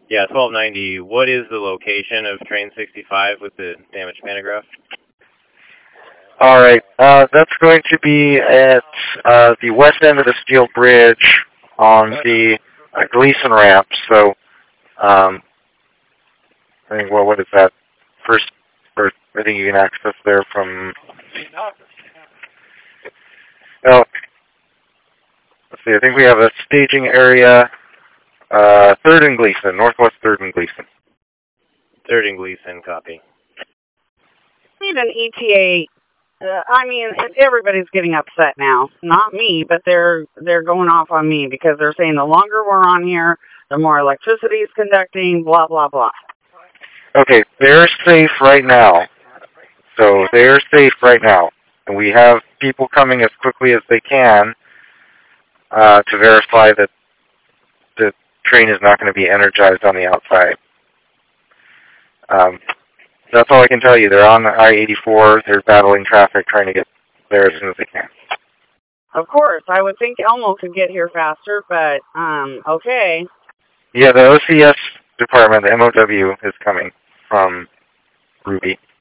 Yeah, 1290. What is the location of train 65 with the damaged pantograph? All right. That's going to be at the west end of the steel bridge on the Gleason ramp. So, I think, well, what is that? First, or I think you can access there from. Oh, let's see. I think we have a staging area. 3rd and Gleason, Northwest 3rd and Gleason. 3rd and Gleason, copy. Need an ETA. I mean, everybody's getting upset now. Not me, but they're going off on me because they're saying the longer we're on here, the more electricity is conducting, blah, blah, blah. Okay, they're safe right now. So they're safe right now. And we have people coming as quickly as they can to verify that the train is not going to be energized on the outside. That's all I can tell you. They're on the I-84. They're battling traffic, trying to get there as soon as they can. Of course. I would think Elmo could get here faster, but, okay. Yeah, the OCS department, the MOW, is coming from Ruby.